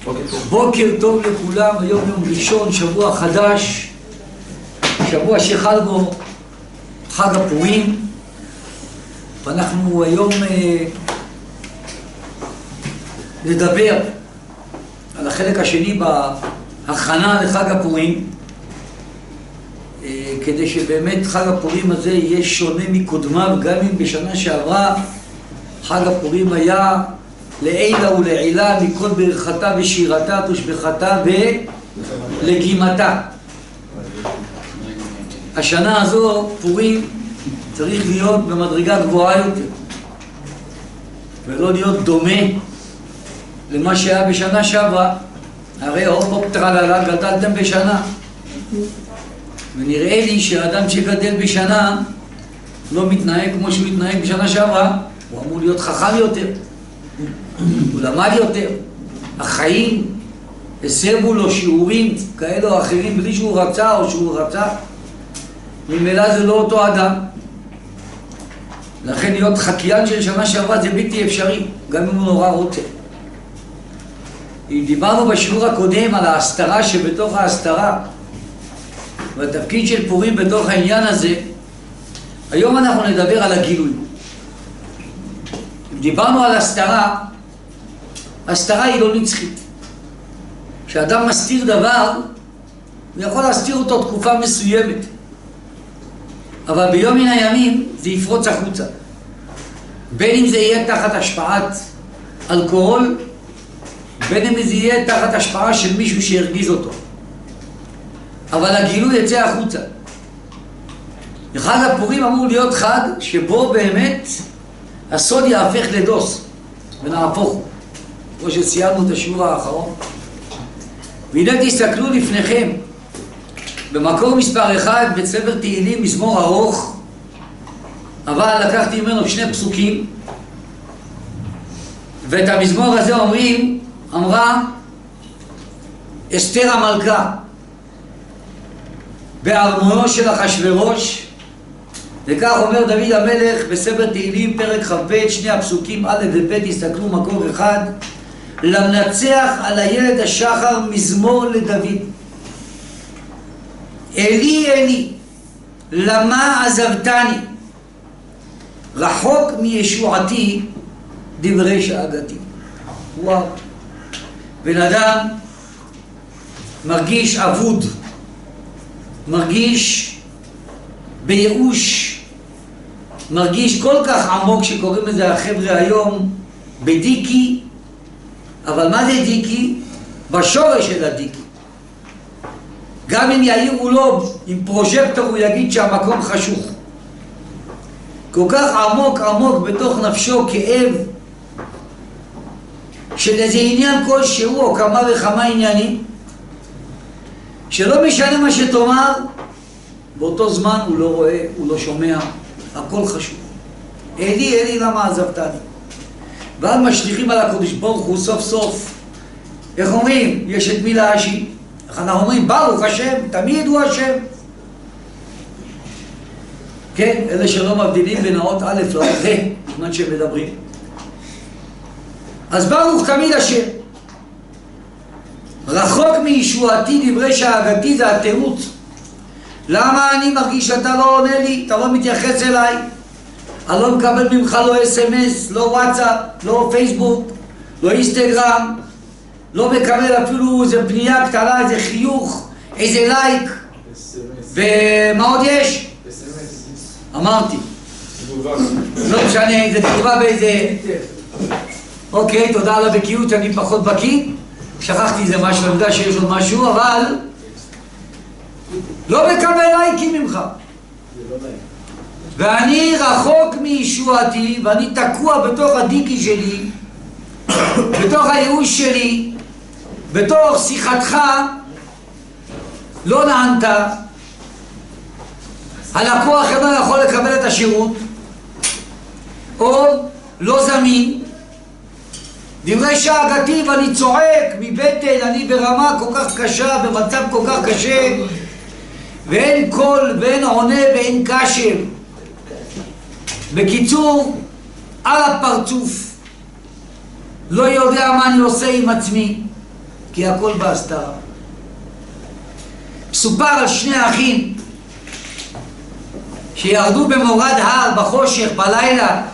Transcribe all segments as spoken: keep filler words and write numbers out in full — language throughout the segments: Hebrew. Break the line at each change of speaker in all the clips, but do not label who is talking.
בוקר טוב לכולם, היום יום ראשון, שבוע חדש, שבוע שחל בו חג הפורים, ואנחנו היום אה, נדבר על החלק השני בהכנה לחג הפורים, אה, כדי שבאמת חג הפורים הזה יהיה שונה מקודמיו, גם אם בשנה שעברה חג הפורים היה לעילה ולעילה מכל ברכתה ושירתה תושבחתה ולגימתה. השנה הזו פורים צריך להיות במדרגה גבוהה יותר ולא להיות דומה למה שהיה בשנה שעברה. הרי הופ הופ טרללה, גדלתם בשנה, ונראה לי שהאדם שגדל בשנה לא מתנהג כמו שהוא מתנהג בשנה שעברה. הוא אמור להיות חכם יותר, הוא למד יותר, החיים הסבו לו שיעורים כאלה או אחרים בלי שהוא רצה או שהוא רצה, ממילא זה לא אותו אדם. לכן להיות חקיין של שנה שעברה זה בלתי אפשרי, גם אם הוא נורא רוצה. דיברנו בשיעור הקודם על ההסתרה שבתוך ההסתרה והתפקיד של פורים בתוך העניין הזה. היום אנחנו נדבר על הגילוי. דיברנו על הסתרה, הסתרה היא לא נצחית. כשאדם מסתיר דבר, הוא יכול להסתיר אותו תקופה מסוימת, אבל ביום מן הימים זה יפרוץ החוצה, בין אם זה יהיה תחת השפעת אלכוהול, בין אם זה יהיה תחת השפעה של מישהו שהרגיז אותו, אבל הגילוי יצא החוצה. חג הפורים אמור להיות חג שבו באמת הסוד יהפך לדוס ונהפוך, כמו שסיימנו את השיעור האחרון. והנה תסתכלו לפניכם במקור מספר אחד בספר תהילים, מזמור ארוך, אבל לקחתי ממנו שני פסוקים, ואת המזמור הזה אומרים, אמרה אסתר המלכה בארמונו של אחשוורוש, וכך אומר דוד המלך בספר תהילים פרק כ"ב, שני הפסוקים א' וב', תסתכלו מקור אחד, למנצח על הילד השחר מזמור לדוד. אלי אלי למה עזבתני, רחוק מישועתי דברי שאגתי. וואו, בן אדם מרגיש אבוד, מרגיש בייאוש, מרגיש כל כך עמוק שקוראים לזה החבר'ה היום בדיקי. אבל מה זה דיקי? בשורש של הדיקי. גם אם יאירו לו עם פרוז'קטור הוא יגיד שהמקום חשוך. כל כך עמוק עמוק בתוך נפשו כאב של איזה עניין כלשהו או כמה וכמה עניינים, שלא משנה מה שתאמר, באותו זמן הוא לא רואה, הוא לא שומע, הכל חשוב. אלי אלי למה עזבתני. ואז משליכים על הקדוש ברוך הוא סוף סוף, איך אומרים? יש את מי להאשים. איך אנחנו אומרים? ברוך השם, תמיד הוא השם. כן, אלה שלא מבדילים בין האות א' לאות ה' בזמן שהם מדברים. אז ברוך תמיד השם. רחוק מישועתי דברי שאגתי, זה התירוץ. למה אני מרגיש שאתה לא עונה לי, אתה לא מתייחס אליי, אני לא מקבל ממך לא אס אם אס, לא וואטסאפ, לא פייסבוק, לא אינסטגרם, לא מקבל אפילו איזה פנייה קטנה, איזה חיוך, איזה לייק. ומה עוד יש? אמרתי, לא משנה, זה תגובה באיזה... אוקיי, תודה על הבקיאות, אני פחות בקיא, שכחתי איזה משהו, אני יודע שיש עוד משהו, אבל לא מקבל לייקים ממך. ואני רחוק מישועתי, ואני תקוע בתוך הדיקי שלי, בתוך הייאוש שלי, בתוך שיחתך לא נענת, הלקוח אינו יכול לקבל את השירות, או לא זמין, דברי שאגתי, ואני צועק מבטן, אני ברמה כל כך קשה, במצב כל כך קשה, ואין קול ואין עונה ואין קשב. בקיצור, על הפרצוף, לא יודע מה אני עושה עם עצמי, כי הכל בהסתרה. סופר על שני אחים שירדו במורד הר בחושך בלילה.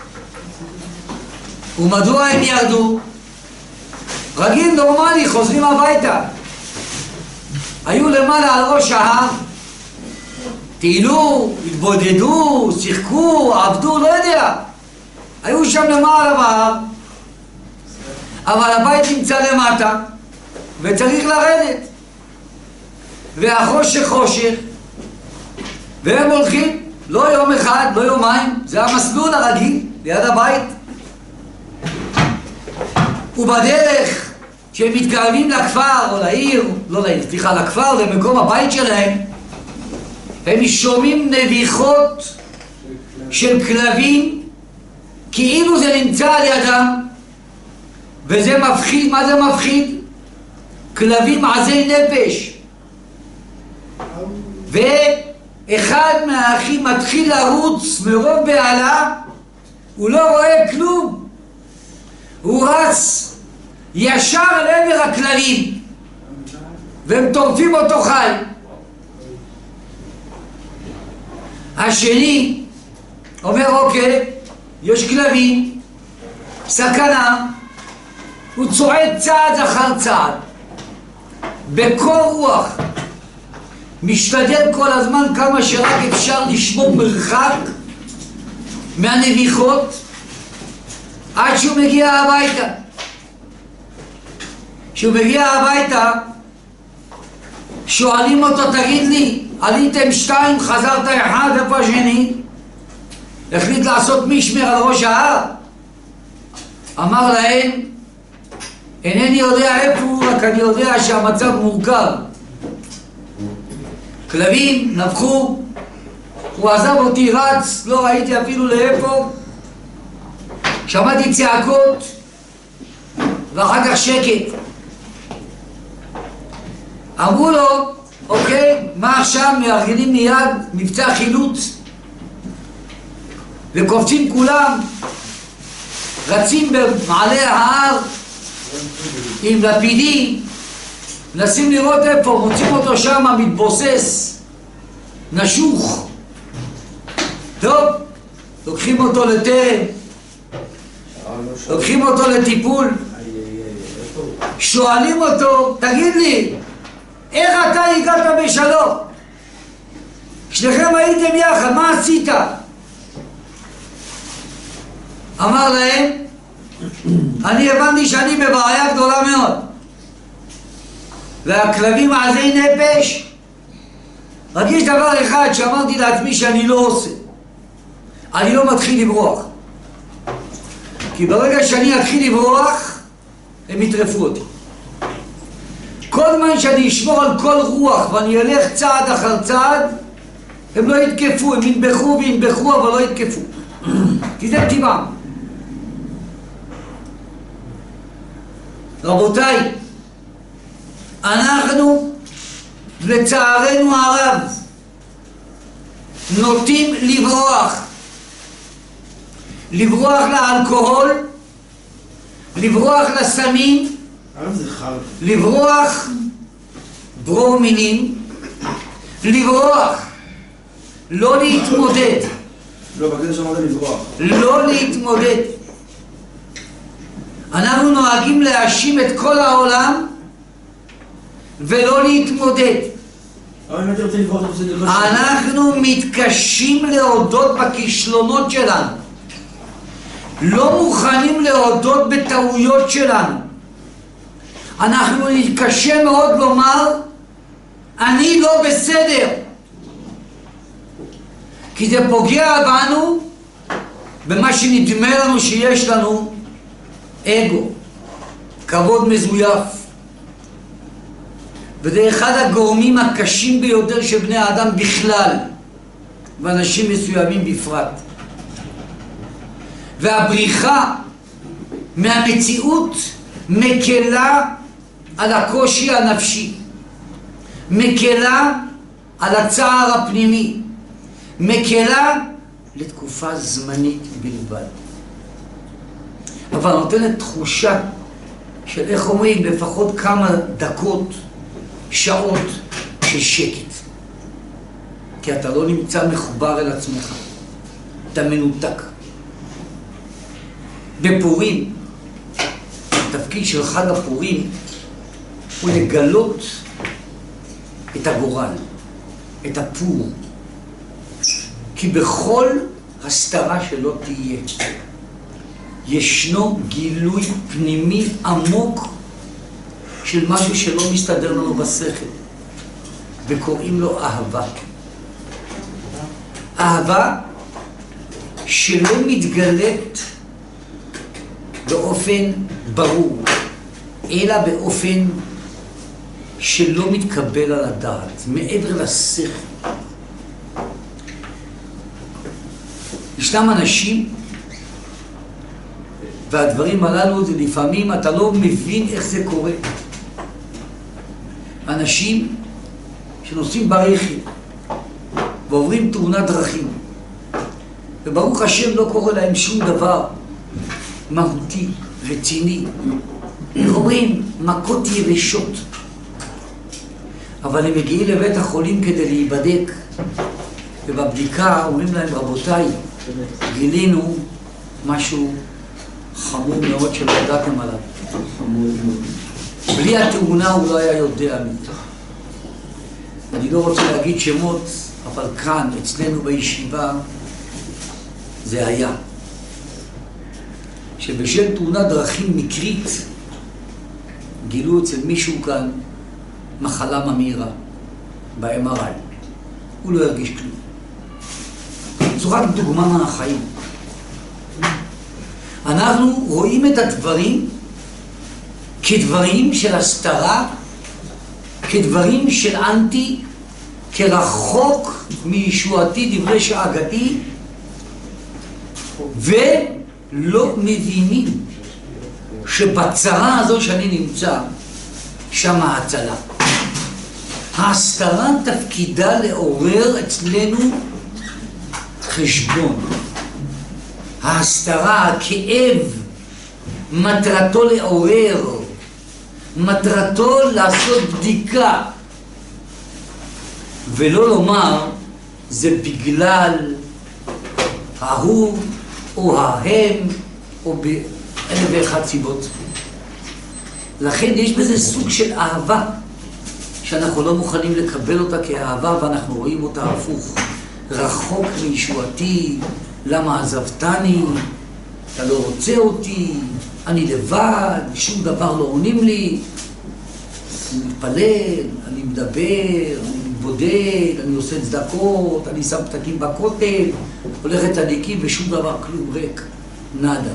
ומדוע הם ירדו? רגיל נורמלי, חוזרים הביתה. היו למעלה על ראש ההר, טיילו, התבודדו, שיחקו, עבדו, לא יודע. היו שם למעלה בהר, אבל הבית נמצא למטה וצריך לרדת. והחושך חושך, והם הולכים, לא יום אחד, לא יומיים, זה המסלול הרגיל ליד הבית. ובדרך שהם מתקרבים לכפר או לעיר, לא לעיר, סליחה, לכפר, למקום הבית שלהם, הם שומעים נביחות של כלבים כאילו זה נמצא על ידם, וזה מפחיד. מה זה מפחיד? כלבים עזי נפש. ואחד מהאחים מתחיל לרוץ מרוב בהלה, הוא לא רואה כלום, הוא רץ ישר לעבר הכלבים והם טורפים אותו חי. השני אומר, אוקיי, יש כלבים, סכנה. הוא צועד צעד אחר צעד בקור רוח, משתדל כל הזמן כמה שרק אפשר לשמור מרחק מהנביחות עד שהוא מגיע הביתה. כשהוא מגיע הביתה שואלים אותו, תגיד לי, עליתם שתיים, חזרת אחד, איפה השני? החליט לעשות משמר על ראש ההר. אמר להם, אינני יודע איפה הוא, רק אני יודע שהמצב מורכב. כלבים נבחו, הוא עזב אותי, רץ, לא ראיתי אפילו לאיפה. שמעתי צעקות ואחר כך שקט. אמרו לו, אוקיי, מה עכשיו? מארגנים מיד מבצע חילוץ וקופצים כולם, רצים במעלה ההר עם לפידים, מנסים לראות איפה, מוצאים אותו שם מתבוסס, נשוך. טוב, לוקחים אותו לטרם, לוקחים אותו לטיפול, שואלים אותו, תגיד לי, איך אתה הגעת בשלום? שניכם הייתם יחד, מה עשית? אמר להם, אני הבנתי שאני בבעיה גדולה מאוד, והכלבים עזי נפש. רק יש דבר אחד שאמרתי לעצמי שאני לא עושה, אני לא מתחיל לברוח, כי ברגע שאני אתחיל לברוח הם יטרפו אותי. כל זמן שאני אשמור על כל רוח ואני אלך צעד אחר צעד, הם לא יתקפו, הם ינבחו וינבחו אבל לא יתקפו, כי זה טבעם. רבותיי, אנחנו לצערנו הרב נוטים לברוח, לברוח לאלכוהול, לברוח לסמים, לברוח ברומינים, לברוח, לא להתמודד,
לא, בקטע שאמרת לברוח,
לא להתמודד. אנחנו נוהגים להאשים את כל העולם ולא להתמודד. אנחנו מתקשים להודות בכישלונות שלנו, לא מוכנים להודות בטעויות שלנו. אנחנו נתקשה מאוד לומר אני לא בסדר, כי זה פוגע בנו במה שנדמה לנו שיש לנו, אגו, כבוד מזויף. וזה אחד הגורמים הקשים ביותר של בני האדם בכלל, ואנשים מסוימים בפרט. והבריחה מהמציאות מקלה על הקושי הנפשי, מקלה על הצער הפנימי, מקלה לתקופה זמנית בלבד, אבל נותנת תחושה של איך אומרים, לפחות כמה דקות, שעות של שקט. כי אתה לא נמצא מחובר אל עצמך. אתה מנותק. בפורים, התפקיד של חג הפורים הוא לגלות את הגורל, את הפור. כי בכל הסתרה שלא תהיה, ישנו גילוי פנימי עמוק של משהו שלא מסתדר לנו בשכל, וקוראים לו אהבה. אהבה שלא מתגלית באופן ברור, אלא באופן שלא מתקבל על הדעת, מעבר לשכל. ישנם אנשים, והדברים הללו זה לפעמים אתה לא מבין איך זה קורה. אנשים שנוסעים ברכב ועוברים תאונת דרכים, וברוך השם לא קורה להם שום דבר מהותי, רציני. איך אומרים? מכות יבשות. אבל הם מגיעים לבית החולים כדי להיבדק, ובבדיקה אומרים להם, רבותיי, גילינו משהו חמור מאוד שלא ידעתם עליו. בלי התאונה הוא לא היה יודע מזה. אני לא רוצה להגיד שמות, אבל כאן, אצלנו בישיבה, זה היה. שבשל תאונת דרכים מקרית, גילו אצל מישהו כאן מחלה ממאירה, ב-אם אר איי. הוא לא הרגיש כלום. זו רק דוגמה מהחיים. אנחנו רואים את הדברים כדברים של הסתרה, כדברים של אנטי, כרחוק מישועתי דברי שאגתי, ולא מבינים שבצרה הזו שאני נמצא, שם ההצלה. ההסתרה תפקידה לעורר אצלנו חשבון. ההסתרה, הכאב, מטרתו לעורר, מטרתו לעשות בדיקה, ולא לומר זה בגלל ההוא או ההם או באלף ואחת סיבות. לכן יש בזה סוג של אהבה שאנחנו לא מוכנים לקבל אותה כאהבה, ואנחנו רואים אותה הפוך, רחוק מישועתי. למה עזבתני? אתה לא רוצה אותי, אני לבד, שום דבר לא עונים לי. אני מתפלל, אני מדבר, אני בודד, אני עושה צדקות, אני שם פתקים בכותל, הולכת צדיקים ושום דבר, כלום, ריק, נדה.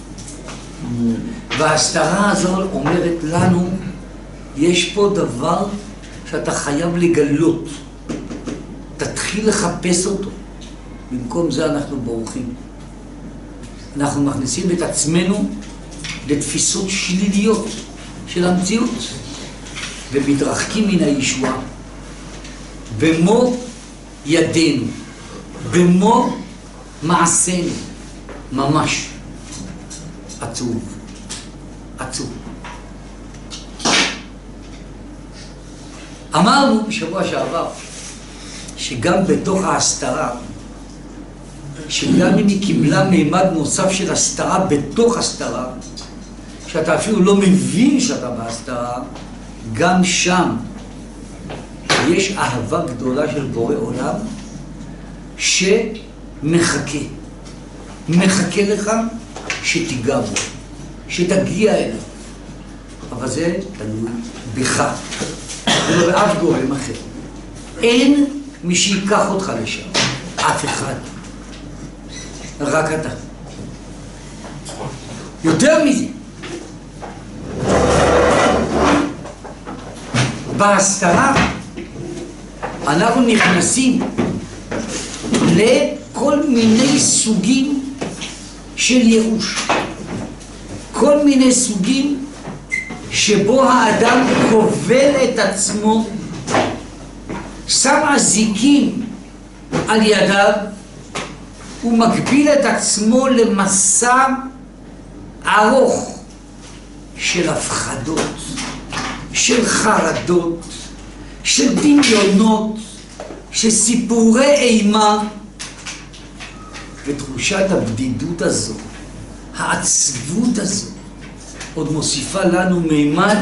וההסתרה הזו אומרת לנו, יש פה דבר שאתה חייב לגלות. תתחיל לחפש אותו. במקום זה אנחנו בורחים. אנחנו מכניסים את עצמנו לתפיסות שליליות של המציאות, ומתרחקים מן הישועה. במו ידינו, במו מעשינו, ממש עצוב, עצוב. אמרנו בשבוע שעבר שגם בתוך ההסתרה, שגם אם היא קיבלה מימד נוסף של הסתרה בתוך הסתרה, שאתה אפילו לא מבין שאתה בהסתרה, גם שם יש אהבה גדולה של בורא עולם שמחכה, מחכה לך שתיגע בו, שתגיע אליו. אבל זה תלוי בך, ולא באף גורם אחר. אין מי שיקח אותך לשם, אף אחד. רק אתה. יותר מזה, בהסתרה אנחנו נכנסים לכל מיני סוגים של ייאוש, כל מיני סוגים שבו האדם כובל את עצמו, שם אזיקים על ידיו, הוא מגביל את עצמו למסע ארוך של הפחדות, של חרדות, של דמיונות, של סיפורי אימה, ותחושת הבדידות הזו, העצבות הזו, עוד מוסיפה לנו מימד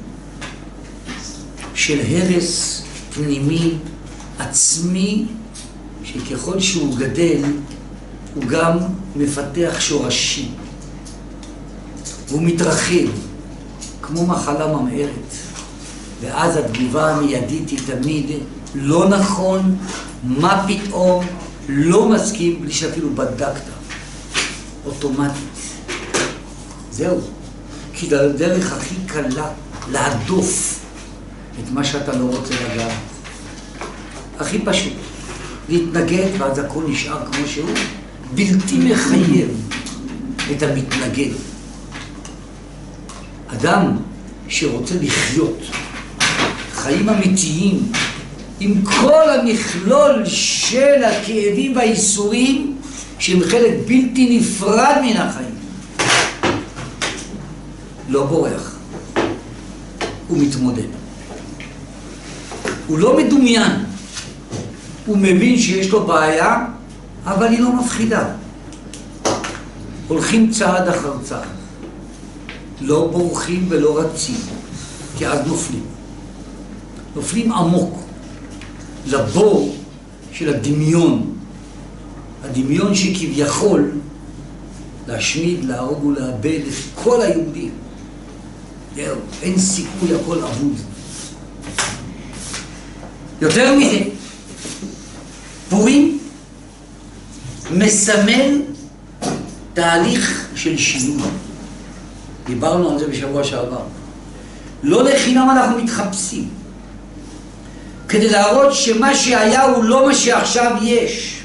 של הרס פנימי, עצמי, שככל שהוא גדל, הוא גם מפתח שורשים. הוא מתרחב, כמו מחלה ממארת. ואז התגובה המיידית היא תמיד לא נכון, מה פתאום, לא מסכים, בלי שאפילו בדקת. אוטומטית. זהו. כי זה הדרך הכי קלה להדוף את מה שאתה לא רוצה לגעת. הכי פשוט. להתנגד, ואז הכל נשאר כמו שהוא, בלתי מחייב את המתנגד. אדם שרוצה לחיות חיים אמיתיים, עם כל המכלול של הכאבים והאיסורים, שהם חלק בלתי נפרד מן החיים, לא בורח, הוא מתמודד. הוא לא מדומיין, הוא מבין שיש לו בעיה, אבל היא לא מפחידה. הולכים צעד אחר צעד, לא בורחים ולא רצים, כי אז נופלים. נופלים עמוק לבור של הדמיון, הדמיון שכביכול להשמיד, להרוג ולאבד את כל היהודים. זהו, אין סיכוי, הכל אבוד. יותר מזה, פורים מסמל תהליך של שינוי. דיברנו על זה בשבוע שעבר. לא לחינם אנחנו מתחפשים, כדי להראות שמה שהיה הוא לא מה שעכשיו יש.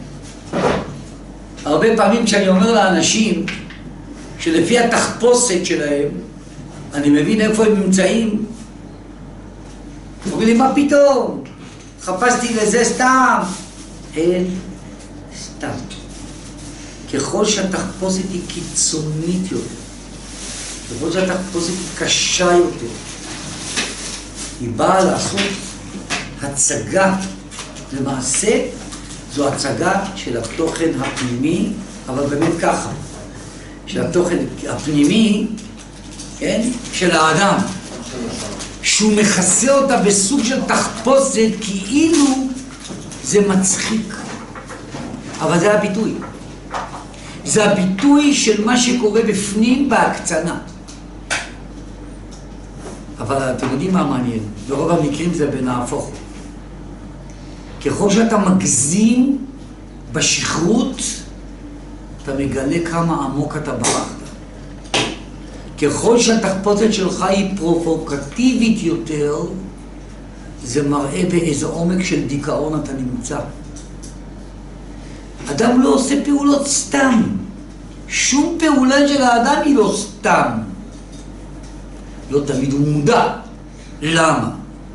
הרבה פעמים כשאני אומר לאנשים שלפי התחפושת שלהם אני מבין איפה הם נמצאים, אומרים לי, מה פתאום? חפשתי לזה סתם. אין סתם. ככל שהתחפושת היא קיצונית יותר, ככל שהתחפושת היא קשה יותר, היא באה לעשות הצגה. למעשה זו הצגה של התוכן הפנימי, אבל באמת ככה, של התוכן הפנימי, כן? של האדם, שהוא מכסה אותה בסוג של תחפושת, כאילו זה מצחיק. אבל זה הביטוי. זה הביטוי של מה שקורה בפנים בהקצנה. אבל אתם יודעים מה מעניין? ברוב המקרים זה בנהפוך. ככל שאתה מגזים בשכרות, אתה מגלה כמה עמוק אתה ברחת. ככל שהתחפושת שלך היא פרובוקטיבית יותר, זה מראה באיזה עומק של דיכאון אתה נמצא. אדם לא עושה פעולות סתם. שום פעולה של האדם היא לא סתם. לא תמיד הוא מודע. למה?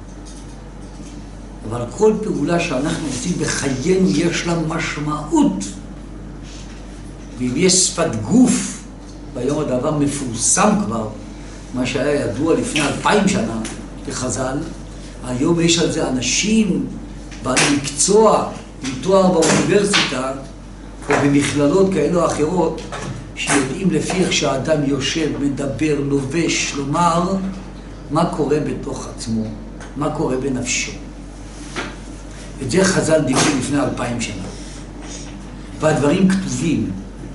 אבל כל פעולה שאנחנו עושים בחיינו יש לה משמעות. ואם יש שפת גוף, והיום הדבר מפורסם כבר, מה שהיה ידוע לפני אלפיים שנה בחז"ל, היום יש על זה אנשים בעלי מקצוע עם תואר באוניברסיטה או במכללות כאלו או אחרות, שיודעים לפי איך שהאדם יושב, מדבר, לובש, לומר מה קורה בתוך עצמו, מה קורה בנפשו. את זה חז"ל דיברו לפני אלפיים שנה. והדברים כתובים.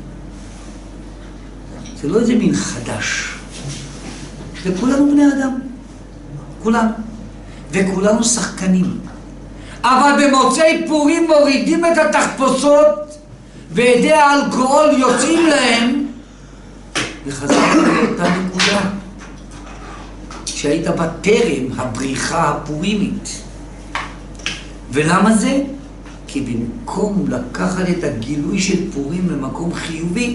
זה לא איזה מין חדש. וכולנו בני אדם. כולנו. וכולנו שחקנים. אבל במוצאי פורים מורידים את התחפושות, ועדי האלכוהול יוצאים להם, וחזרנו לאותה נקודה שהיית בטרם הבריחה הפורימית. ולמה זה? כי במקום לקחת את הגילוי של פורים למקום חיובי,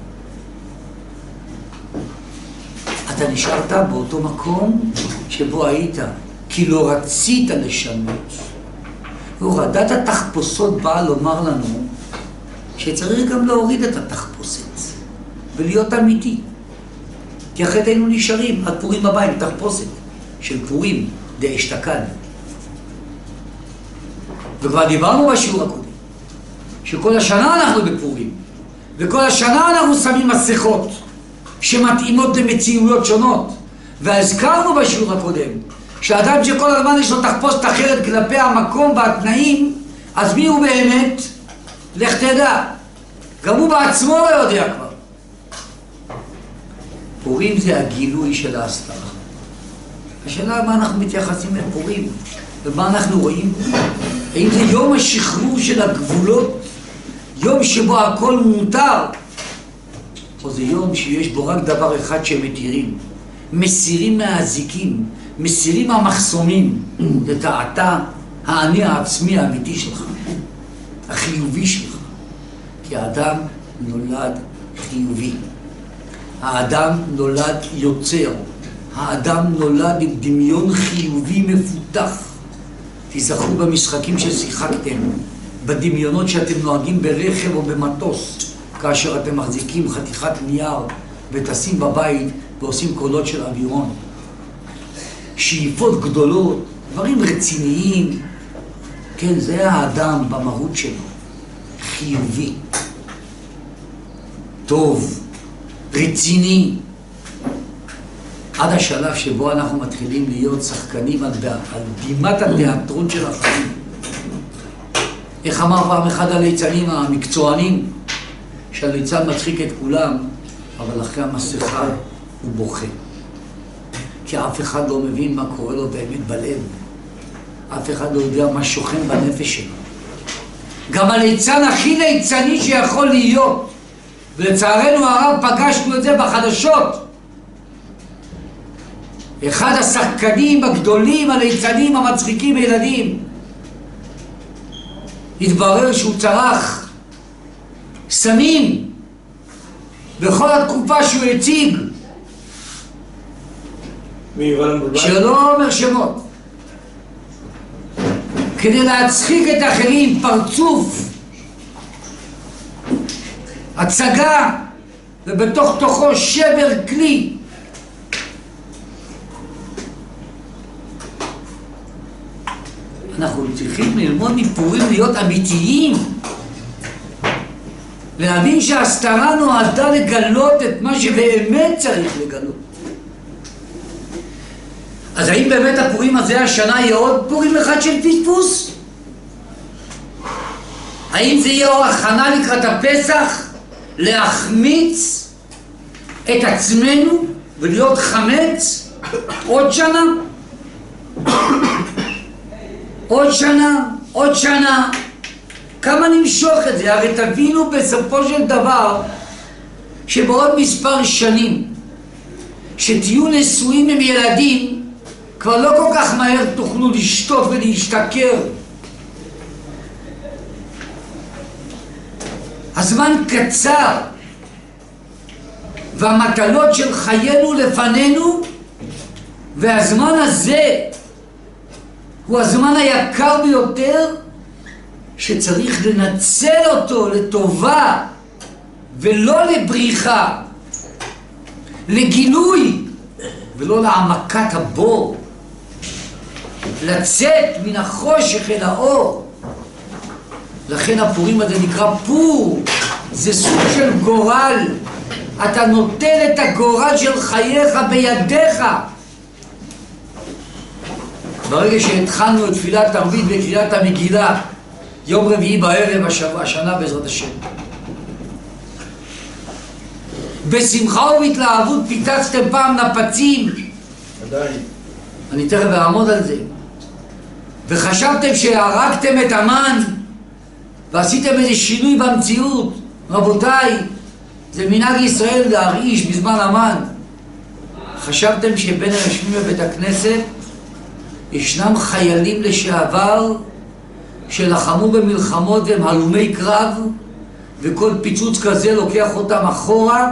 אתה נשארת באותו מקום שבו היית, כי לא רצית לשנות. והורדת התחפושות באה לומר לנו שצריך גם להוריד את התחפושת ולהיות אמיתי. כי אחרת היינו נשארים עד פורים הבא עם תחפושת של פורים דאשתקד. וכבר דיברנו בשיעור הקודם שכל השנה אנחנו בפורים, וכל השנה אנחנו שמים מסכות שמתאימות למציאויות שונות. והזכרנו בשיעור הקודם שאדם שכל הזמן יש לו תחפושת אחרת כלפי המקום והתנאים, אז מי הוא באמת? לך תדע, גם הוא בעצמו לא יודע כבר. פורים זה הגילוי של ההסתרה. השאלה מה אנחנו מתייחסים לפורים ומה אנחנו רואים. האם זה יום השחרור של הגבולות, יום שבו הכל מותר, או זה יום שיש בו רק דבר אחד שהם מתירים, מסירים מהזיקים, מסירים מהמחסומים את האתה, האני העצמי האמיתי שלך, החיובי שלך. כי האדם נולד חיובי, האדם נולד יוצר, האדם נולד עם דמיון חיובי מפותח. תזכרו במשחקים ששיחקתם, בדמיונות שאתם נוהגים ברכב או במטוס, כאשר אתם מחזיקים חתיכת נייר וטסים בבית ועושים קולות של אווירון. שאיפות גדולות, דברים רציניים. כן, זה האדם במהות שלו. חיובי, טוב, רציני. עד השלב שבו אנחנו מתחילים להיות שחקנים על, על בימת התיאטרון של החיים. איך אמר פעם אחד הליצנים המקצוענים, שהליצן מצחיק את כולם, אבל אחרי המסכה הוא בוכה. כי אף אחד לא מבין מה קורה לו באמת בלב. אף אחד לא יודע מה שוכן בנפש שלו. גם הליצן הכי ליצני שיכול להיות, ולצערנו הרב פגשנו את זה בחדשות. אחד השחקנים הגדולים, הליצנים המצחיקים ילדים, התברר שהוא צרך סמים בכל התקופה שהוא הציג, שלא אומר שמות, כדי להצחיק את האחרים, פרצוף, הצגה, ובתוך תוכו שבר כלי. אנחנו צריכים ללמוד מפורים להיות אמיתיים, להבין שההסתרה נועדה לגלות את מה שבאמת צריך לגלות. אז האם באמת הפורים הזה השנה יהיה עוד פורים אחד של פספוס? האם זה יהיה הכנה לקראת הפסח להחמיץ את עצמנו ולהיות חמץ עוד שנה? עוד שנה, עוד שנה, כמה נמשוך את זה? הרי תבינו בסופו של דבר שבעוד מספר שנים שתהיו נשואים עם ילדים, כבר לא כל כך מהר תוכלו לשתות ולהשתכר. הזמן קצר והמטלות של חיינו לפנינו, והזמן הזה הוא הזמן היקר ביותר שצריך לנצל אותו לטובה ולא לבריחה, לגילוי ולא להעמקת הבור, לצאת מן החושך אל האור. לכן הפורים הזה נקרא פור, זה סוג של גורל. אתה נוטל את הגורל של חייך בידיך. ברגע שהתחלנו את תפילת ערבית וקריאת המגילה יום רביעי בערב השבוע, השנה בעזרת השם, בשמחה ובהתלהבות פיצצתם פעם נפצים,
עדיין
אני תכף אעמוד על זה, וחשבתם שהרגתם את המן ועשיתם איזה שינוי במציאות. רבותיי, זה מנהג ישראל להרעיש בזמן המן. חשבתם שבין היושבים בבית הכנסת ישנם חיילים לשעבר שלחמו במלחמות והם הלומי קרב, וכל פיצוץ כזה לוקח אותם אחורה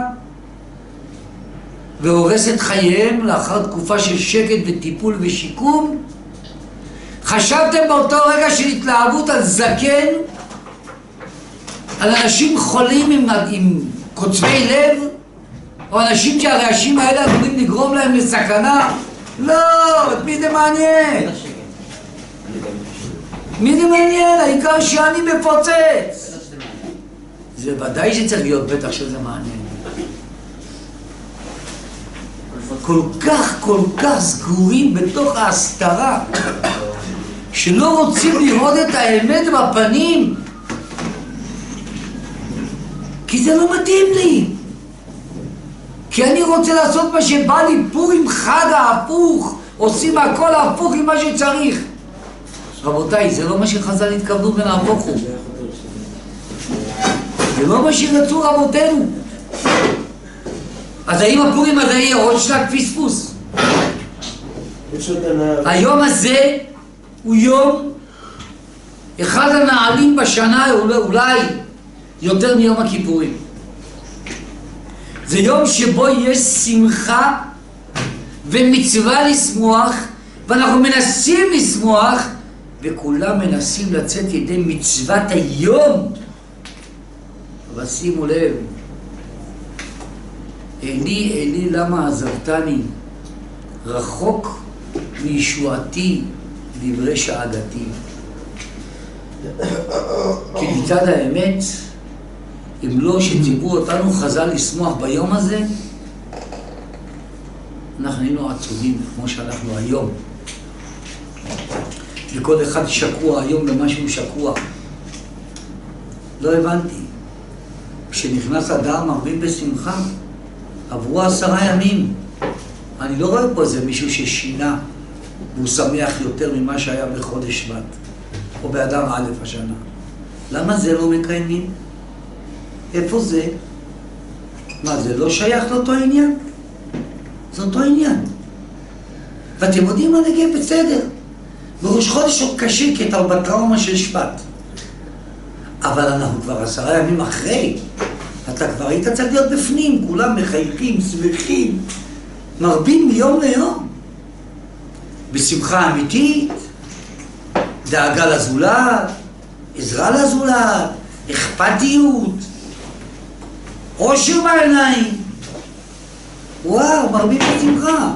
והורס את חייהם לאחר תקופה של שקט וטיפול ושיקום? חשבתם באותו רגע של התלהבות על זקן, על אנשים חולים עם, עם קוצבי לב, או אנשים שהרעשים האלה יכולים לגרום להם לסכנה? לא, את מי זה מעניין? מי זה מעניין? העיקר שאני מפוצץ. זה ודאי שצריך להיות בטח שזה מעניין. כל כך, כל כך סגורים בתוך ההסתרה, שלא רוצים לראות את האמת בפנים, כי זה לא מתאים לי. כי אני רוצה לעשות מה שבא לי, פורים חג ההפוך, עושים הכל ההפוך עם מה שצריך. רבותיי, זה לא מה שחז"ל התכוונו ונהפוך הוא. זה לא מה שרצו רבותינו. אז האם הפורים הזה יהיה עוד שנת פספוס? היום הזה הוא יום אחד הנעלים בשנה, אולי יותר מיום הכיפורים. זה יום שבו יש שמחה ומצווה לשמוח, ואנחנו מנסים לשמוח, וכולם מנסים לצאת ידי מצוות היום. אבל שימו לב, אלי אלי למה עזבתני, רחוק מישועתי דברי שאגתי. כי מצד האמת, אם לא שציוו אותנו חז"ל לשמוח ביום הזה, אנחנו היינו עצובים כמו שאנחנו היום. וכל אחד שקוע היום במשהו שקוע. לא הבנתי. כשנכנס אדר מרבים בשמחה, עברו עשרה ימים. אני לא רואה פה איזה מישהו ששינה והוא שמח יותר ממה שהיה בחודש שבט או באדר א' השנה. למה זה לא מקיימים? איפה זה? מה, זה לא שייך לאותו עניין? זה אותו עניין. ואתם יודעים מה נגיד בסדר. בראש חודש עוד קשה כי אתה בטראומה של שבט. אבל אנחנו כבר עשרה ימים אחרי. אתה כבר היית צריך להיות בפנים, כולם מחייכים, שמחים, מרבים מיום ליום. בשמחה אמיתית, דאגה לזולת, עזרה לזולת, אכפתיות, עושר בעיניים. וואו, מרבים בשמחה.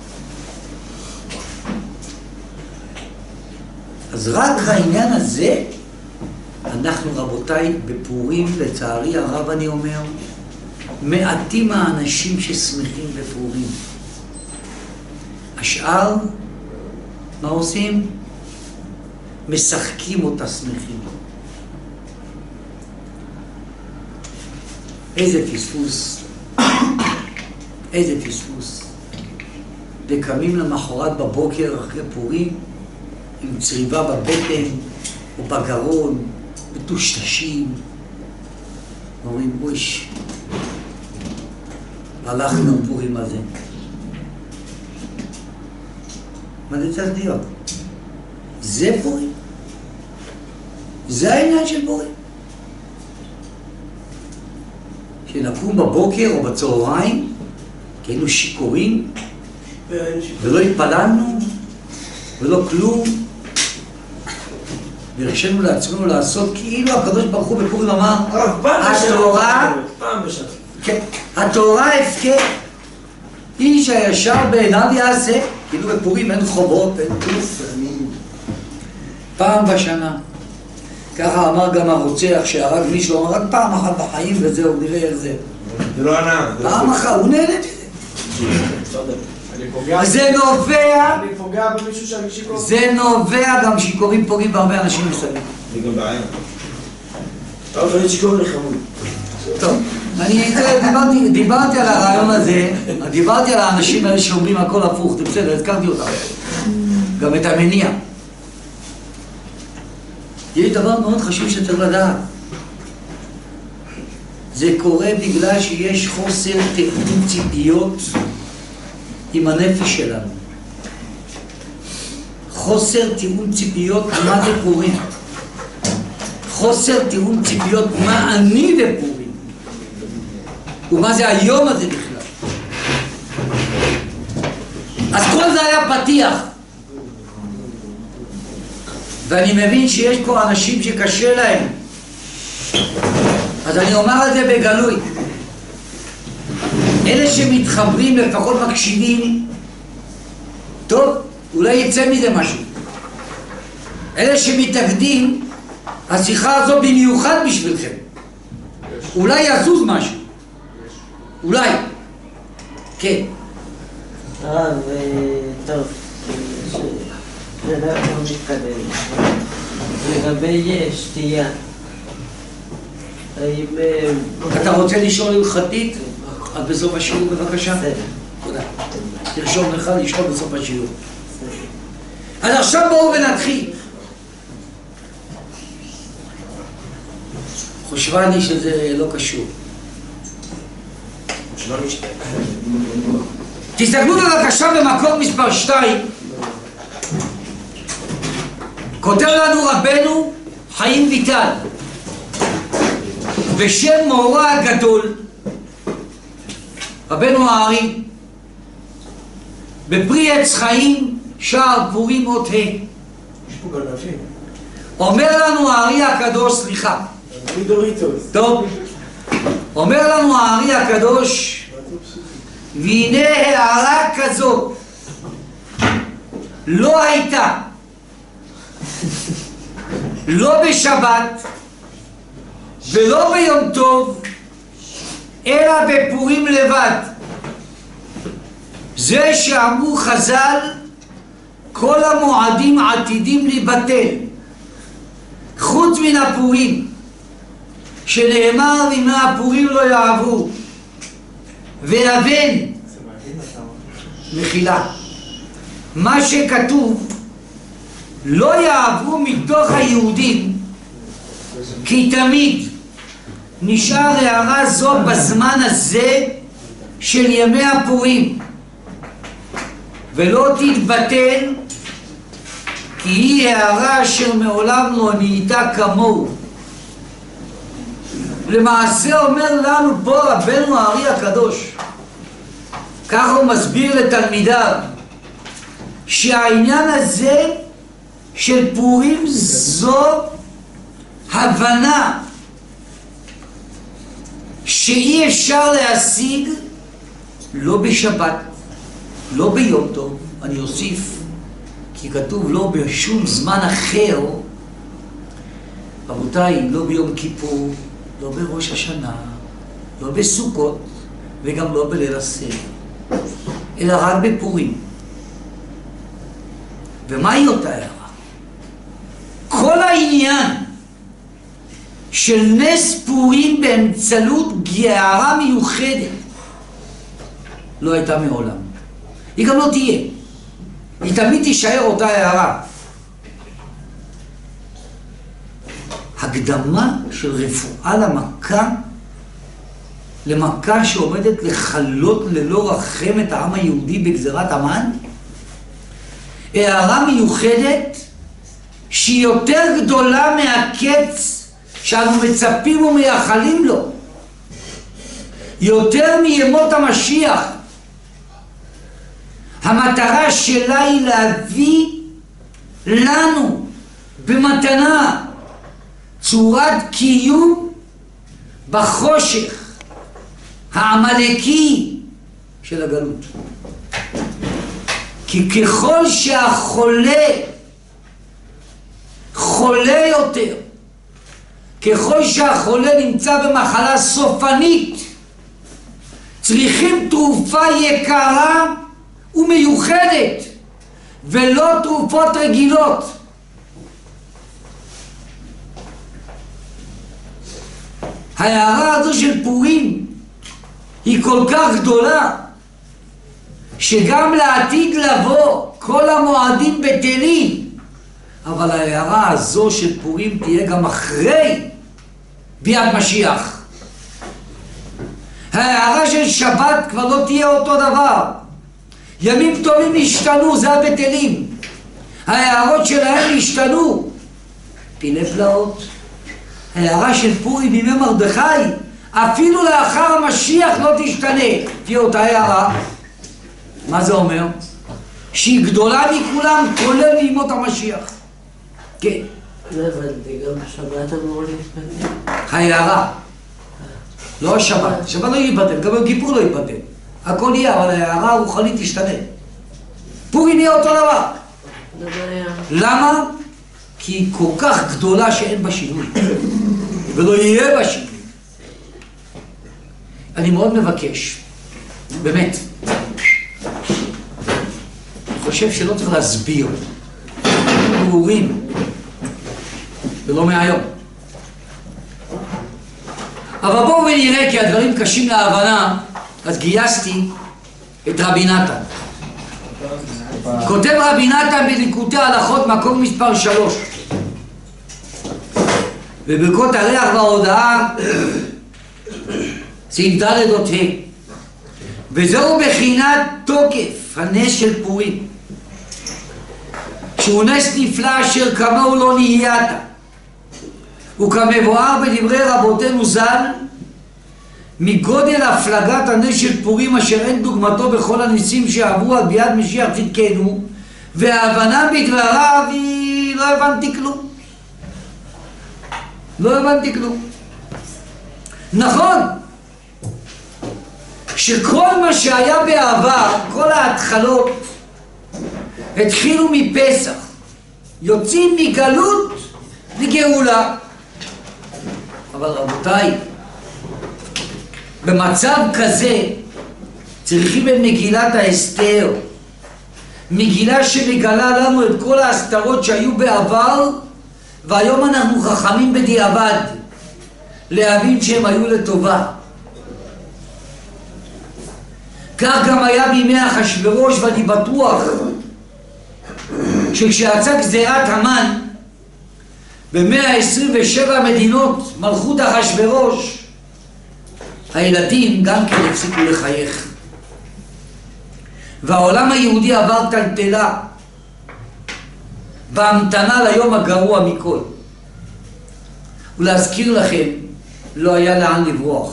אז רק העניין הזה, אנחנו רבותיי בפורים, לצערי הרב אני אומר, מעטים האנשים ששמחים בפורים. השאר, מה עושים? משחקים אותה שמחים. איזה פספוס, איזה פספוס. וקמים למחרת בבוקר אחרי פורים, עם צריבה בבטן או בגרון, מטושטשים, אומרים, אויש, הלכנו פורים הזה. מה זה צריך להיות? זה פורים? זה העניין של פורים? שנקום בבוקר או בצהריים, כי היינו שיכורים, ולא התפללנו, ולא כלום, והרשינו לעצמנו לעשות כאילו הקדוש ברוך הוא בפורים אמר, התורה, התורה הפקר, איש הישר בעיניו יעשה, כאילו בפורים אין חובות, אין כלוף, פעם בשנה. ככה אמר גם הרוצח שהרג מישהו, אמר רק פעם אחת בחיים וזהו, נראה איך זה.
זה לא ענה.
פעם אחת, הוא נהנה מזה. זה נובע,
אני פוגע במישהו שאני שיקור.
זה נובע גם שיקורים פוגעים בהרבה אנשים מסביב.
זה גם בעיה. טוב, אני שיקור לחמוד.
טוב, אני דיברתי, דיברתי על הרעיון הזה, דיברתי על האנשים האלה שאומרים הכל הפוך, זה בסדר, הזכרתי אותם. גם את המניע. יש דבר מאוד חשוב שצריך לדעת. זה קורה בגלל שיש חוסר תיאום ציפיות עם הנפש שלנו. חוסר תיאום ציפיות מה זה פורים. חוסר תיאום ציפיות מה אני בפורים. ומה זה היום הזה בכלל. אז כל זה היה פתיח. ואני מבין שיש פה אנשים שקשה להם. אז אני אומר את זה בגלוי. אלה שמתחברים לפחות מקשיבים, טוב, אולי יצא מזה משהו. אלה שמתאגדים, השיחה הזו במיוחד בשבילכם. אולי יעשו משהו. אולי. כן.
הרב, טוב, זה לא מתקדם. לגבי שתייה, האם...
אתה רוצה לשאול הלכתית? אז בסוף השיעור בבקשה. תודה. תרשום לך לשאול בסוף השיעור. אז עכשיו בואו ונתחיל. חושבה לי שזה לא קשור. תסתכלו בבקשה במקור מספר שתיים. כותב לנו רבנו חיים ויטל בשם מורה הגדול, רבנו הארי, בפרי עץ חיים שער פורים אות ה'.
יש פה גנבים.
אומר לנו הארי הקדוש, סליחה.
דוריטוס.
טוב. אומר לנו הארי הקדוש, והנה הערה כזאת לא הייתה, לא בשבת ולא ביום טוב, אלא בפורים לבד. זה שאמרו חז"ל, כל המועדים עתידים לבטל, חוץ מן הפורים, שנאמר אם הפורים לא יעברו. ולבן, מחילה, מה שכתוב לא יעברו מתוך היהודים, כי תמיד נשאר הערה זו בזמן הזה של ימי הפורים, ולא תתבטל, כי היא הערה אשר מעולם לא נהייתה כמוהו. למעשה אומר לנו פה רבנו הארי הקדוש, ככה הוא מסביר לתלמידיו, שהעניין הזה של פורים זו הבנה שאי אפשר להשיג לא בשבת, לא ביום טוב, אני אוסיף, כי כתוב לא בשום זמן אחר, רבותיי, לא ביום כיפור, לא בראש השנה, לא בסוכות, וגם לא בליל הסדר, אלא רק בפורים. ומהי אותה הערה? כל העניין של נס פורים באמצעות גערה מיוחדת לא הייתה מעולם. היא גם לא תהיה. היא תמיד תישאר אותה הערה. הקדמה של רפואה למכה, למכה שעומדת לחלות ללא רחם את העם היהודי בגזרת המן, הערה מיוחדת שהיא יותר גדולה מהקץ שאנו מצפים ומייחלים לו, יותר מימות המשיח. המטרה שלה היא להביא לנו במתנה צורת קיום בחושך העמלקי של הגלות. כי ככל שהחולה חולה יותר, ככל שהחולה נמצא במחלה סופנית, צריכים תרופה יקרה ומיוחדת ולא תרופות רגילות. ההערה הזו של פורים היא כל כך גדולה, שגם לעתיד לבוא כל המועדים בטלים, אבל ההערה הזו של פורים תהיה גם אחרי ביאת משיח. ההערה של שבת כבר לא תהיה אותו דבר. ימים טובים השתנו, זה הבטלים. ההערות שלהם השתנו. פילי פלאות. ההערה של פורים בימי מרדכי, אפילו לאחר המשיח לא תשתנה, תהיה אותה הערה. מה זה אומר? שהיא גדולה מכולם, כולל בימות המשיח. כן.
לא הבנתי, גם בשבת אמור להתבטל?
ההערה. לא השבת. השבת לא ייבטל, גם בכיפור לא ייבטל. הכל יהיה, אבל ההערה הרוחנית תשתנה. פורים יהיה אותו דבר. למה? כי היא כל כך גדולה שאין בה שינוי. ולא יהיה בה שינוי. אני מאוד מבקש, באמת, אני חושב שלא צריך להסביר. ברורים. ולא מהיום. אבל בואו ונראה, כי הדברים קשים להבנה, אז גייסתי את רבי נתן. כותב רבי נתן בליקוטי הלכות מקום מספר שלוש. וברכות הריח וההודעה, סעיף ד' עוד ה'. וזהו בחינת תוקף הנס של פורים. שהוא נס נפלא אשר כמוהו לא נהיית. וכמבואר בדברי רבותינו ז"ל, מגודל הפלגת הנס של פורים אשר אין דוגמתו בכל הניסים שעברו על ביד משיח צדקנו, וההבנה בדבריו היא לא הבנתי כלום. לא הבנתי כלום. נכון שכל מה שהיה בעבר, כל ההתחלות התחילו מפסח, יוצאים מגלות לגאולה. אבל רבותיי, במצב כזה צריכים את מגילת האסתר, מגילה שמגלה לנו את כל ההסתרות שהיו בעבר, והיום אנחנו חכמים בדיעבד להבין שהם היו לטובה. כך גם היה בימי אחשוורוש, ואני בטוח שכשיצא גזירת המן ב-מאה עשרים ושבע מדינות מלכות אחשוורוש, הילדים גם כן הפסיקו לחייך, והעולם היהודי עבר טלטלה בהמתנה ליום הגרוע מכל. ולהזכיר לכם, לא היה לאן לברוח.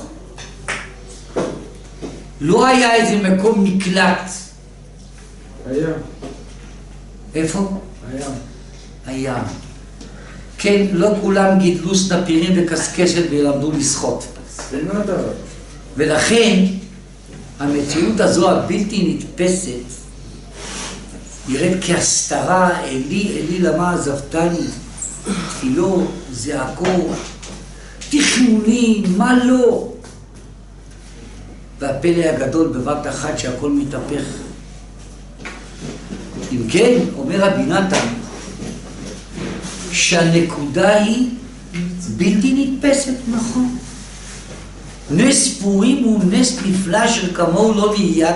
לא היה איזה מקום מקלט.
היה.
איפה?
היה.
היה. כן, לא כולם גידלו סנפירים וקסקשת וילמדו לשחות. ולכן המציאות הזו הבלתי נתפסת נראית כהסתרה. אלי, אלי למה עזבתני? תפילו, זעקו, תכנוני, מה לא? והפלא הגדול בבת אחת שהכל מתהפך. אם כן, אומר רבי נתן, שהנקודה היא בלתי נתפסת. נכון. נס פורים הוא נס נפלא שכמוהו לא נהיית,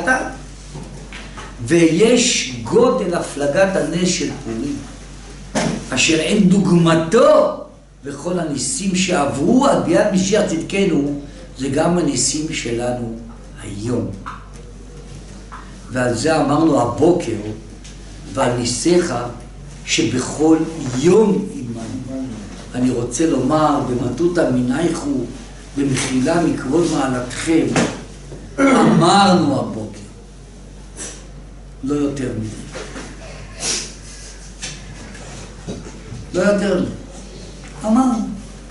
ויש גודל הפלגת הנס של פורים אשר אין דוגמתו בכל הניסים שעברו על ביד משיח צדקנו. זה גם הניסים שלנו היום, ועל זה אמרנו הבוקר, ועל ניסיך שבכל יום עמנו. אני רוצה לומר במטותא מנייכו, במחילה מכבוד מעלתכם, אמרנו הבוקר, לא יותר מזה, לא יותר מזה, אמרנו.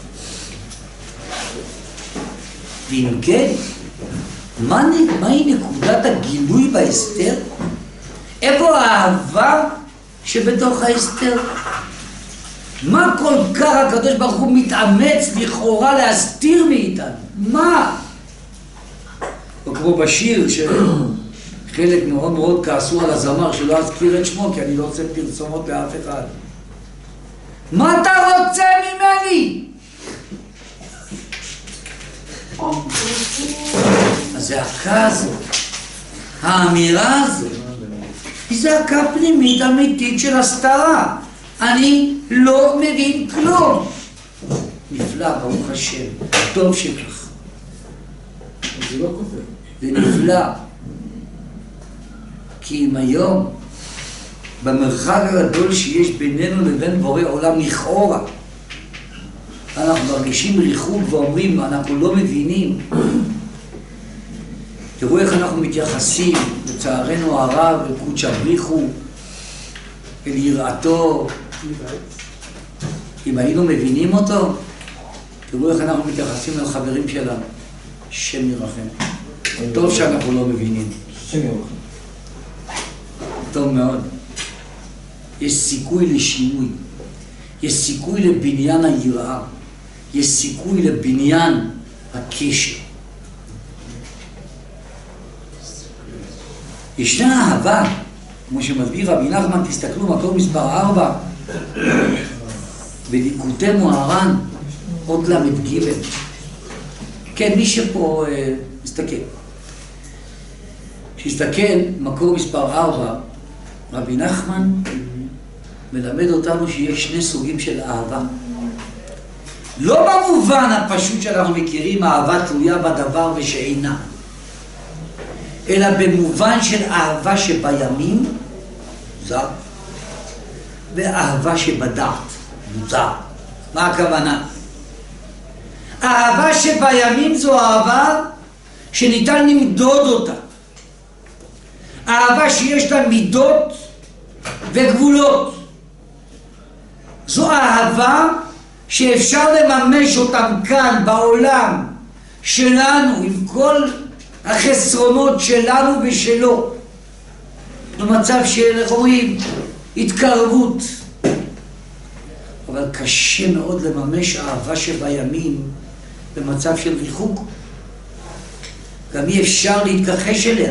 ואם כן, מהי נקודת הגילוי באסתר? איפה האהבה שבתוך האסתר? מה כל כך הקדוש ברוך הוא מתאמץ לכאורה להסתיר מאיתנו? מה? או כמו בשיר שחלק מאוד מאוד כעסו על הזמר שלא אזכיר את שמו, כי אני לא רוצה פרסומות לאף אחד. מה אתה רוצה ממני? הזעקה הזאת, האמירה הזאת, היא זעקה פנימית אמיתית של הסתרה. אני לא מבין כלום. נפלא, ברוך השם, טוב שכך.
זה לא כותב.
זה נפלא. כי אם היום, במרחק הגדול שיש בינינו לבין בורא עולם לכאורה, אנחנו מרגישים ריחוק ואומרים, אנחנו לא מבינים. תראו איך אנחנו מתייחסים, לצערנו הרב, אל קודש הבריחו, אל יראתו. אם היינו מבינים אותו, תראו איך אנחנו מתייחסים לחברים שלנו. שם ירחם. טוב שאנחנו לא מבינים. טוב מאוד. יש סיכוי לשינוי, יש סיכוי לבניין היראה, יש סיכוי לבניין הקשר. ישנה אהבה, כמו שמסביר רבי נחמן, תסתכלו מקום מספר ארבע, בליקוטי מוהר"ן, עוד למד ג'. כן, מי שפה אה, מסתכל. שיסתכל, מקום מספר ארבע, רבי נחמן מלמד אותנו שיש שני סוגים של אהבה. לא במובן הפשוט שאנחנו מכירים אהבה תלויה בדבר ושאינה, אלא במובן של אהבה שבימים, מוזר, ואהבה שבדעת, מוזר. מה הכוונה? אהבה שבימים זו אהבה שניתן למדוד אותה. אהבה שיש לה מידות וגבולות. זו אהבה שאפשר לממש אותם כאן בעולם שלנו עם כל החסרונות שלנו ושלו, במצב של, איך אומרים, התקרבות. אבל קשה מאוד לממש אהבה שבימים במצב של ריחוק. גם אי אפשר להתכחש אליה.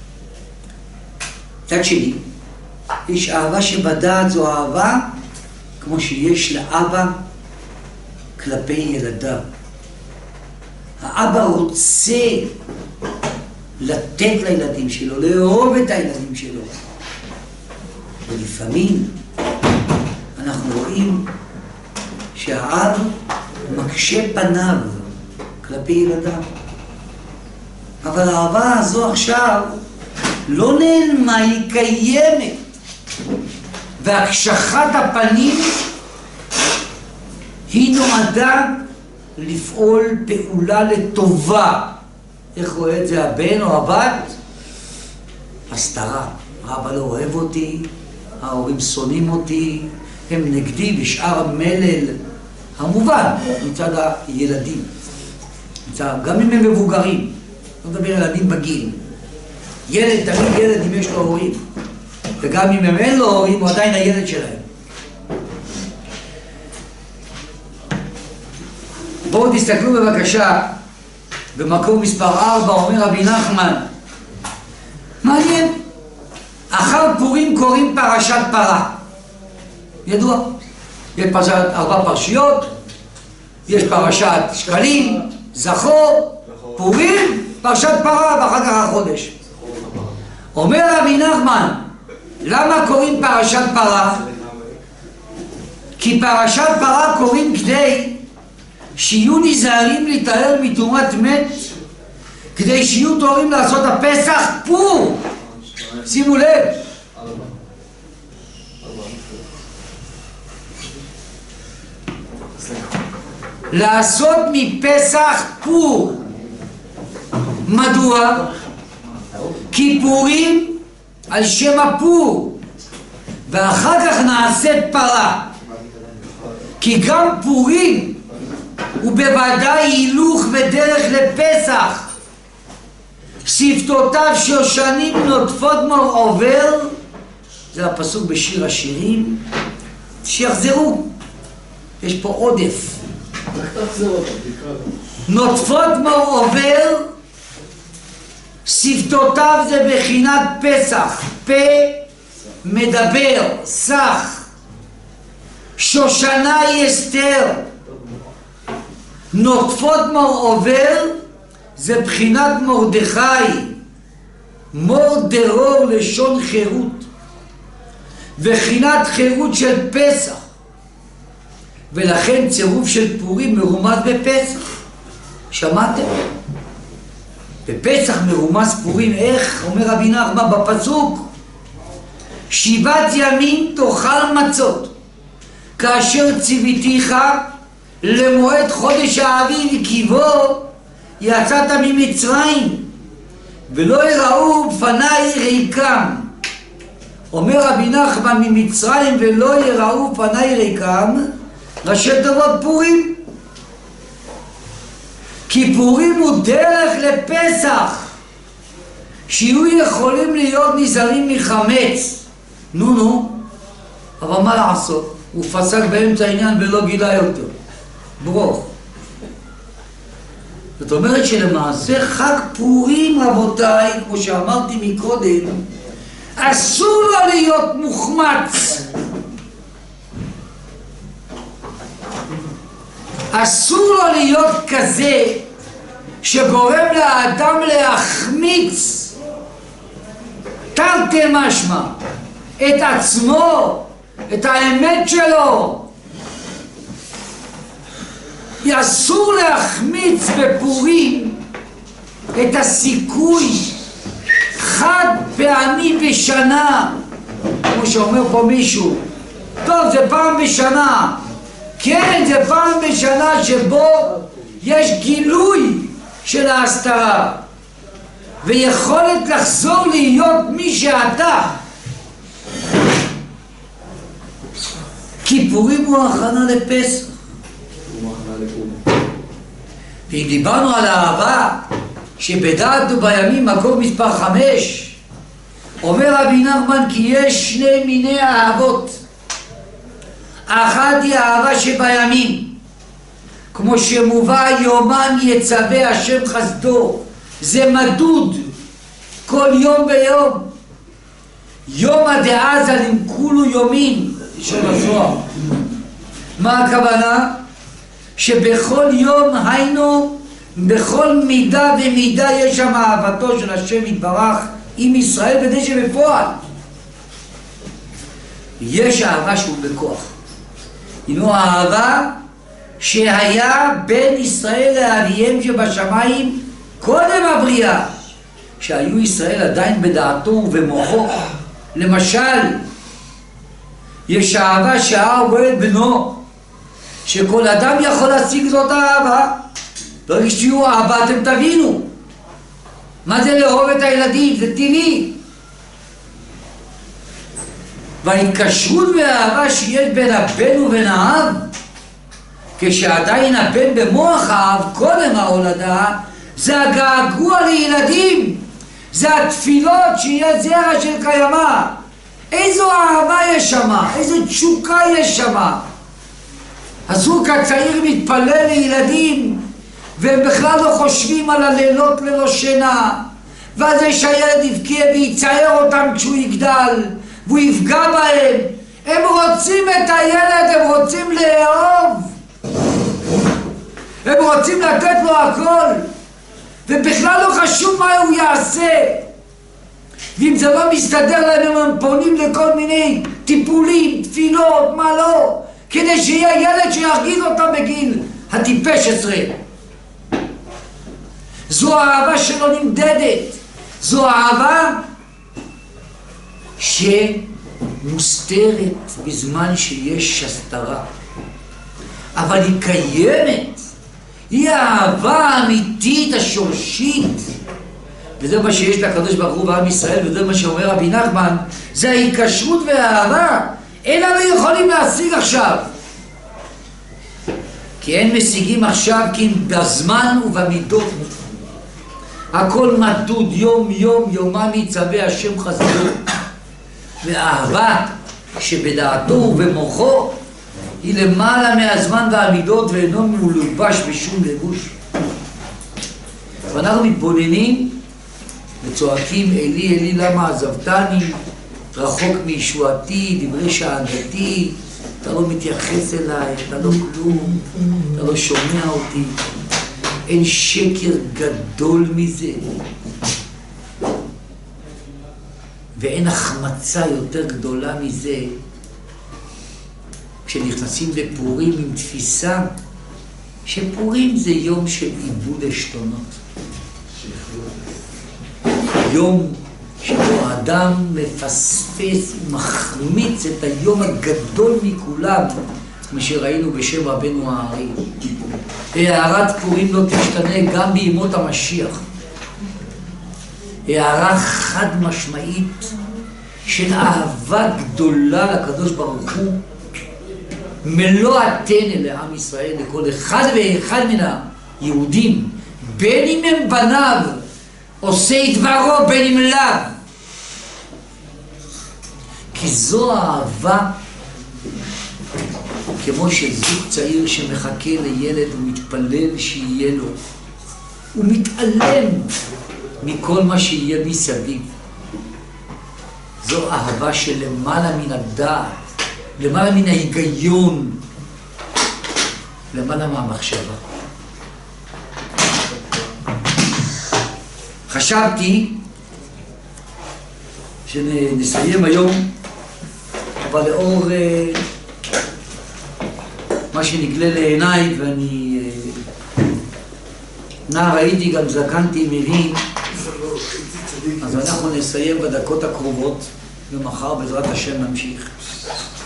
מצד שני, יש אהבה שבדעת, זו אהבה כמו שיש לאבא כלפי ילדיו. האבא רוצה לתת לילדים שלו, לאהוב את הילדים שלו. ולפעמים אנחנו רואים שהאב מקשה פניו כלפי ילדיו. אבל האהבה הזו עכשיו לא נעלמה, היא קיימת. והקשחת הפנים היא נועדה לפעול פעולה לטובה. איך רואה את זה הבן או הבת? הסתרה. האבא לא אוהב אותי, ההורים שונאים אותי, הם נגדי, ושאר המלל המובן מצד הילדים. מצד, גם אם הם מבוגרים, לא מדבר על ילדים בגיל. ילד, תמיד ילד אם יש לו הורים. וגם אם הם אין לו הורים, הוא עדיין הילד שלהם. בואו תסתכלו בבקשה, במקום מספר ארבע אומר רבי נחמן, מעניין, אחר פורים קוראים פרשת פרה. ידוע, יש פרשת ארבע פרשיות, יש פרשת שקלים, זכור, פורים, פרשת פרה, ואחר כך החודש. אומר רבי נחמן, למה קוראים פרשת פרה? כי פרשת פרה קוראים כדי שיהיו נזהרים להתאר מתרומת מת, כדי שיהיו תורים לעשות הפסח פור. שימו לב. לעשות מפסח פור. מדוע? כי פורים על שם הפור, ואחר כך נעשה פרה. כי גם פורים הוא בוודאי הילוך בדרך לפסח. שפתותיו שושנים נוטפות מור עובר, זה הפסוק בשיר השירים, שיחזרו, יש פה עודף. נוטפות מור עובר, שפתותיו זה בחינת פסח, פה מדבר, סך. שושנה היא אסתר. נוטפות מור עובר זה בחינת מרדכי, מור דרור לשון חירות, ובחינת חירות של פסח, ולכן צירוף של פורים מרומז בפסח. שמעתם? בפסח מרומז פורים. איך? אומר רבי נחמן בפסוק, שבעת ימים תאכל מצות כאשר ציוויתיך למועד חודש האביב, כי בו יצאת ממצרים ולא יראו פניי ריקם. אומר רבי נחמן, ממצרים ולא יראו פניי ריקם, ראשי תיבות פורים. כי פורים הוא דרך לפסח. שיהיו יכולים להיות נזהרים מחמץ. נו נו, אבל מה לעשות? הוא פסק באמצע העניין ולא גילה יותר. ברוך. זאת אומרת שלמעשה חג פורים, רבותיי, כמו שאמרתי מקודם, אסור לו להיות מוחמץ. אסור לו להיות כזה שגורם לאדם להחמיץ תרתי משמע את עצמו, את האמת שלו. אסור להחמיץ בפורים את הסיכוי חד פעמי בשנה, כמו שאומר פה מישהו. טוב, זה פעם בשנה. כן, זה פעם בשנה שבו יש גילוי של ההסתרה ויכולת לחזור להיות מי שאתה. כיפורים הוא הכנה לפסח. ואם דיברנו על האהבה שבדעת ובימים, מקור מספר חמש, אומר רבי נחמן כי יש שני מיני אהבות. אחת היא האהבה שבימים, כמו שמובא יומם יצווה השם חסדו, זה מדוד כל יום ביום. יומא דעזה למכולו יומין של הזוהר. מה הכוונה? שבכל יום, היינו בכל מידה ומידה יש שם אהבתו של השם יתברך עם ישראל, בדי שבפועל יש אהבה שהוא בכוח. הינו האהבה שהיה בין ישראל לאביהם שבשמיים קודם הבריאה, שהיו ישראל עדיין בדעתו ובמוחו. למשל, יש אהבה שהאב רואה את בנו, שכל אדם יכול להשיג זאת האהבה. ברגע שתהיו אהבה אתם תבינו מה זה לאהוב את הילדים, זה טבעי. וההתקשרות והאהבה שיש בין הבן ובין האב, כשעדיין הבן במוח האב קודם ההולדה, זה הגעגוע לילדים, זה התפילות שיהיה זרע של קיימה. איזו אהבה יש שמה, איזו תשוקה יש שמה. הזוג הצעיר מתפלל לילדים והם בכלל לא חושבים על הלילות ללא שינה, ואז יש הילד יבכה ויצער אותם כשהוא יגדל והוא יפגע בהם. הם רוצים את הילד, הם רוצים לאהוב, הם רוצים לתת לו הכל, ובכלל לא חשוב מה הוא יעשה. ואם זה לא מסתדר להם הם פונים לכל מיני טיפולים, תפילות, מה לא, כדי שיהיה ילד שירגיז אותם בגיל הטיפש עשרה. זו האהבה שלא נמדדת, זו אהבה שמוסתרת בזמן שיש הסתרה, אבל היא קיימת, היא האהבה האמיתית השורשית, וזה מה שיש לקדוש ברוך הוא בעם ישראל, וזה מה שאומר רבי נחמן, זה ההיקשרות והאהבה. אין לנו יכולים להשיג עכשיו, כי אין משיגים עכשיו, כי בזמן ובמידות הכל מדוד, יום יום יומם יצווה השם חסדו. והאהבה שבדעתו ובמוחו היא למעלה מהזמן והמידות, ואינו מלובש בשום לבוש. ואנחנו מתבוננים וצועקים אלי אלי למה עזבתני, רחוק מישועתי, דברי שאגתי, אתה לא מתייחס אליי, אתה לא כלום, אתה לא שומע אותי. אין שקר גדול מזה, ואין החמצה יותר גדולה מזה כשנכנסים לפורים עם תפיסה שפורים זה יום של עיבוד עשתונות, יום שבו האדם מפספס ומחמיץ את היום הגדול מכולם, כמו שראינו בשם רבנו הארי. הערת פורים לא תשתנה גם בימות המשיח. הערה חד משמעית של אהבה גדולה לקדוש ברוך הוא, מלוא התנא לעם ישראל, לכל אחד ואחד מן היהודים, בין אם הם בניו עושה דברו בין אם לאו. כי זו האהבה, כמו שזוג צעיר שמחכה לילד ומתפלל שיהיה לו. הוא מתעלם מכל מה שיהיה מסביב. זו אהבה שלמעלה מן הדעת, למעלה מן ההיגיון, למעלה מהמחשבה. חשבתי שנסיים היום, אבל לאור uh, מה שנגלה לעיניי, ואני uh, נער הייתי, גם זקנתי, מבין, אז אנחנו נסיים בדקות הקרובות, ומחר בעזרת השם נמשיך.